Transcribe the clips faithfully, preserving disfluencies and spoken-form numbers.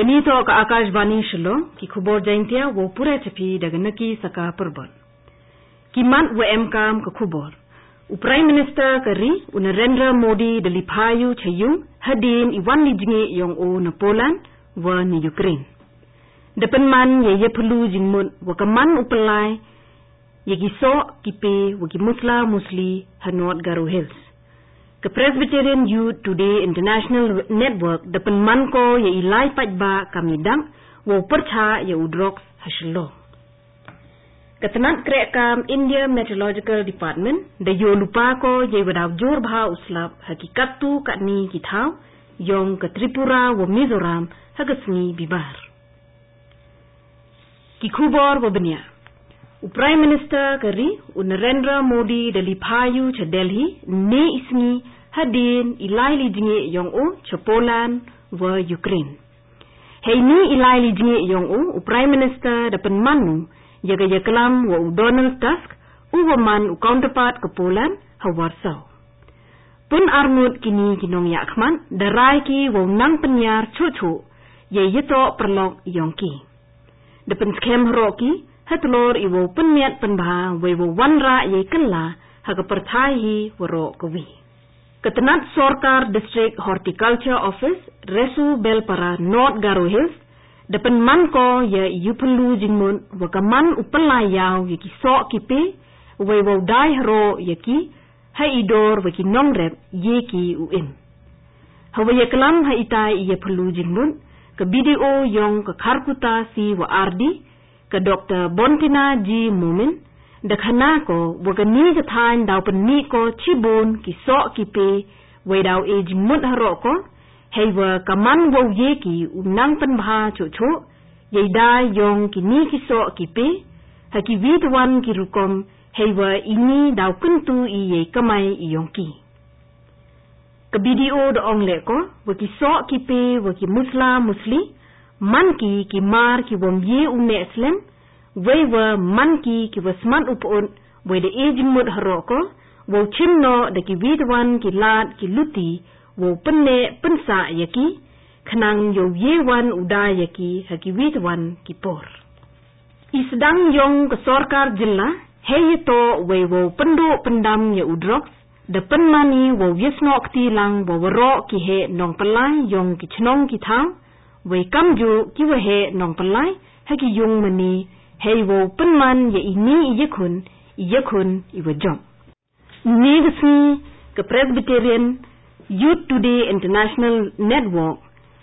Kanito ka Akashvani Shillong ki khubor jaintia wo pura chapi daga naki saka perbon. Ki man wo emkam ka khubor. U Prime Minister kari u Narendra Modi dalipayu chayung hadin iwan lijingi yong o na Poland wa ni Ukraine. Depan man ye ye pelu jingmut wa kaman upalai ye giso kipe wa ki musla musli hanot Garo Hills. Ke Presbyterian Youth Today International Network depan man ko ye ilai pajba kami dang wa percha ye udrok hashlo. Ketenat kerekam India Meteorological Department da yo lupa ko ye wadaw jor bha uslap hakikat tu kat ni kitau yong ke Tripura wa Mizoram hagasni bibar. Ki khubor wa benya. U Prime Minister kari u Narendra Modi dalipayu cha Delhi ne isni hadin ilai lijingi yong o cha Poland wa Ukraine. Hei ni ilai lijingi yong o u Prime Minister dapan manu yaga yakalam wa u Donald Tusk u waman u counterpart ke Poland ha Warsaw. Pun armut kini kinong yakman darai ki wa nang penyar cucu ye yeto perlok yong ki. Dapan skem roki hatlor iwo penmiat penbha wewo wanra ye kella haga perthai waro kawi. Ketenat Sorkar District Horticulture Office Resu Belpara North Garo Hills depan manko ye yupelu jingmun wakaman upelayau ye ki sok kipe wewo dai haro ye ki hai idor waki nongrep ye ki uim. Hawa ye kelam ha itai ye pelu jingmun ke B D O yong ke Karkuta si wa Ardi ke Doktor Bontina G. Mumin dakhana ko wagani jathan daw penni ko chibon ki sok kipe we daw e jingmut haro ko heiwa kaman wo ye ki unang penbha chocho ye dai yong ki ni ki sok kipe haki widwan ki rukom heiwa ini daw kuntu i ye kamai i yong ki. Ke B D O da ong le ko waki sok kipe waki musla musli man ki ki mar ki wom ye umne slem wewa man ki ki wasman upon we de ejing mut haroko wo chimno de ki widwan ki lat ki luti wo penne pensa yaki khnang yo yewan uda yaki haki widwan ki por. Isdang yong ke Sorkar jilla heyeto we wo pendo pendam ye udrok de penmani wo yesnok ti lang wo waro ki he nong pelai yong ki chnong ki thang we kamju ki we he nong pelai haki yung mani hei wo penman ye ini iyekun iyekun iwajom. Ni gesi ke Presbyterian Youth Today International Network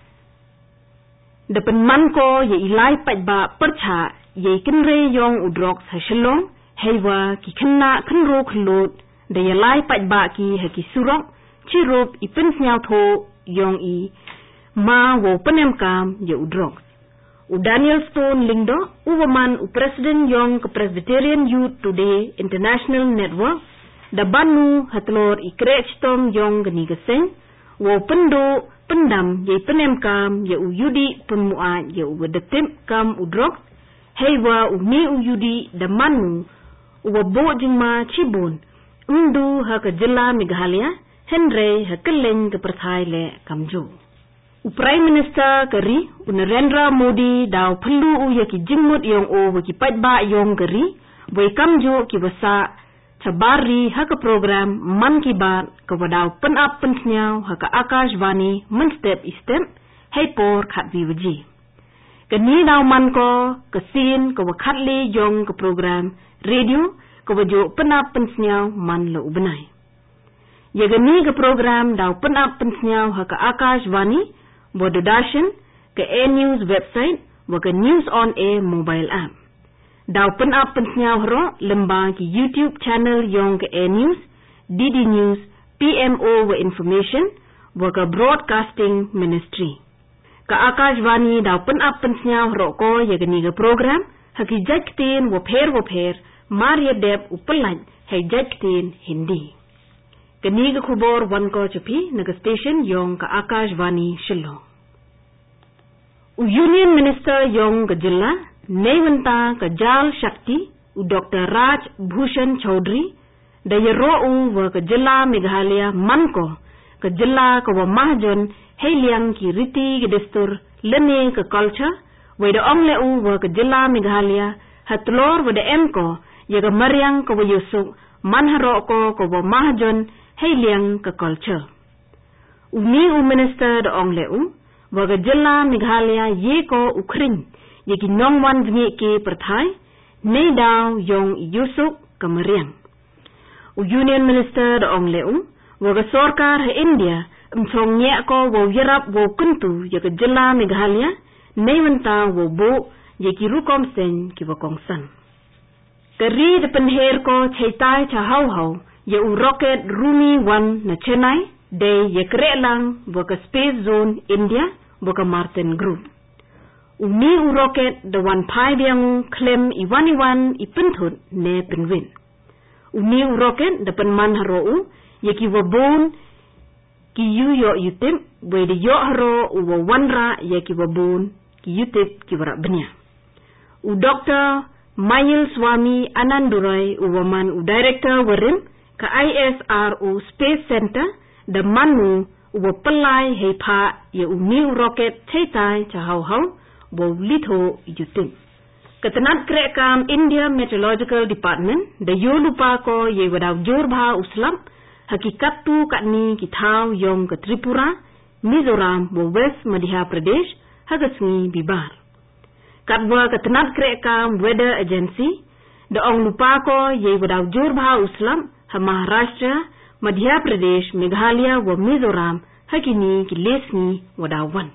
de penman ko ye ilai pajba percha ye kinre yong udrok sa shalong heiwa ki khenna khenro khlot de ye lai pajba ki haki surok chirop ipin snyao tho yong i ma wo penem kam ye udrok. U Daniel Stone Lingdo, u waman u President Yong ke Presbyterian Youth Today International Network, da banu hatlor i krechtom Yong gani geseng, wo pendo pendam ye penem kam ye u yudi pemuat ye u wedetip kam u drok, heiwa u mi u yudi da manu u wabo jingma chibun, undu ha ke jilla Meghalaya, Henry ha keleng ke perthai le kamjo. U Prime Minister kari u Narendra Modi daw perlu u yaki jingmut yong o waki pajba yong kari way kamjo ki wasa cabari haka program man ki baat ke wadaw penap pensnyaw haka Akashvani men step istep hay por khat viwaji. Kani daw man ko kesin ke wakat le yong ke program radio ke wajo penap pensnyaw man lo ubenay. Yagani ke program daw penap pensnyaw haka Akashvani Wadodashin ke A-News website wa ke News on Air mobile app. Daw penap pensnyaw hro lembang ki YouTube channel yong ke A-News, D D News, P M O wa information wa ke broadcasting ministry. Ke Akashvani daw penap pensnyaw hro ko yagani ke program haki jajktin wa pher wa pher Maria Deb upelaj hay jajktin Hindi. Kani ke khubor wan ko chapi naga station yong ka Akashvani Shillong. U Union Minister yong ka jilla Nevanta ka Jal Shakti u Doctor Raj Bhushan Chaudhary da yero u wa ka jilla Meghalaya manko ka jilla ka wa mahjon heliang ki riti ke destur lene ke culture weda ong le u wa ke jilla Meghalaya hatlor weda em ko ya ke mariang ko yusuk manharo ko ko wa mahjon heiliang ke culture uni u minister de ong le u wa ke jilla Meghalaya ye ko ukrin ye ki nongwan ngi ke perthai nei daw yong yusuk ke mariang u union minister de ong le u wa ke sarkar he India mchong nya ko wo yerap wo kuntu ya ke jilla Meghalaya nei wanta wo bo ye ki rukom sen ki wo kongsan keri de penher ko chaitai cha hau hau ye u rocket Rumi one na Chennai de ye krelang wo ke space zone India wo ke Martin group umi u rocket de one pai biang klem i one one i penthut ne penwin umi u rocket de penman haro u ye ki wo bon ki yu yo yutim we de yo haro u wo wanra ye ki wo bon ki yutip ki wara benya u Doctor Mayil Swami Anandurai u waman u director warim ka I S R O Space Center de manu u wo pelai hei pa ye u new rocket chaitai cha hau hau wo litho yutim ketenat kerekam India Meteorological Department de yo lupa ko ye wadaw jorbha uslam hakikat tu kat ni kitau yong ke Tripura, Mizoram, wo West Madhya Pradesh, hagasni bibar. Katwa ketenat kerekam Weather Agency, de ong lupa ko ye wadaw jorbha uslam ha Maharashtra, Madhya Pradesh, Meghalaya, wo Mizoram, hakini ki lesni wadaw wan.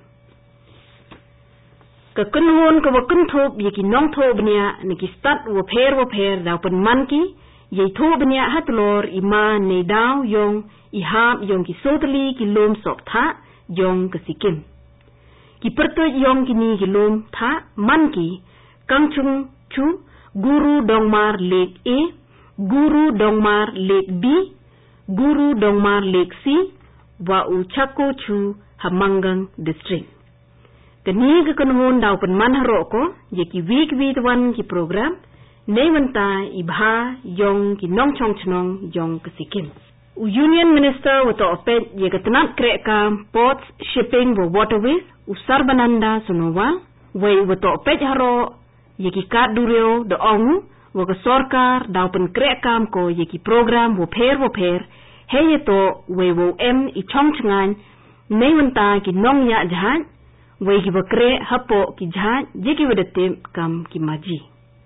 Kekenhon ke wakenthop ye ki nong thop nia ne ki stat wo pher wo pher daw pen man ki ye tho benya hatlor ima ne daw yong i hap yong ki sotali ki lom sok tha yong ke Sikkim ki perto yong ki ni ki lom tha man ki kangchung chu Guru Dongmar Lake A Guru Dongmar Lake B Guru Dongmar Lake C wa u Chako chu Hamangang district kini ke kenhon daw pen man haro ko ye ki week week one ki program nei wanta ibha yong ki nong chong chnong yong ke Sikkim u union minister wato opet ye ketenat kerekam ports shipping wo waterways u Sarbananda Sonowal we wato opet haro ye ki kat dureo de ong wo ke sarkar daw pen kerekam ko ye ki program wo pher wo pher he ye to we wo em i chong chngan nei wanta ki nong ya jahan we ki bakre hapo ki jahan ye ki wedatim kam ki maji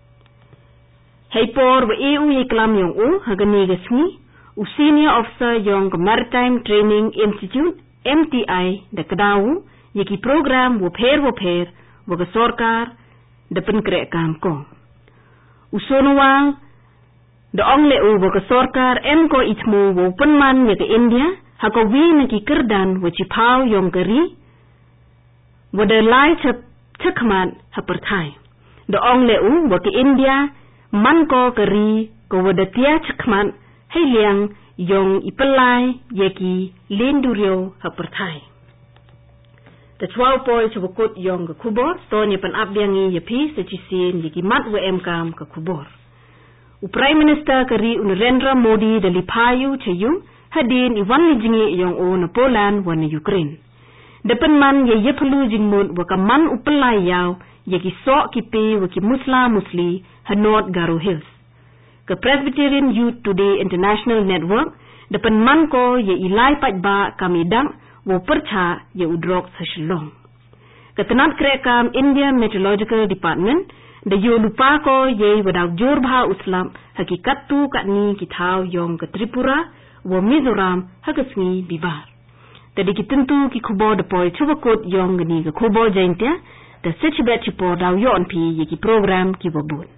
Hei por wa E U ye klam yong u hagani gasmi u senior officer yong Maritime Training Institute M T I de kadawu ye ki program wo pher wo pher wo ga sarkar de pen krek kam ko u sonowal de ongle u wo ga sarkar em ko itmo wo penman ye ke India ha ko wi ne ki kerdan wo chi phau yong kari wo de lai chap chakman ha perthai de ongle u wo ke India man ko keri ko wadatia chakman heiliang yong ipelai yeki lendurio haperthai the twelve boys who kut yong ke kubor stonya pan abyangi yepi sechisin yeki mat we emkam ke kubor u prime minister keri Narendra Modi dalipayu chayung hadin iwan lijingi yong o na Poland wan Ukraine depan man ye yeplu jingmut wa kaman upelai yaw yeki sok kipi waki musla musli Hanot Garo Hills. Ke Presbyterian Youth Today International Network depan man ko ye ilai pat ba kami dang wo percha ye udrok sa Shillong. Ketenat kerekam India Meteorological Department de yo lupa ko ye wadaw jorbha uslam hakikat tu kat ni kitau yong ke Tripura wo Mizoram hagasni bibar. Tadi kitentu ki kubo depoy chubakot yong gani ke kubo jaintia the Sitchibet Chipor daw yon pi ye ki program ki wabun.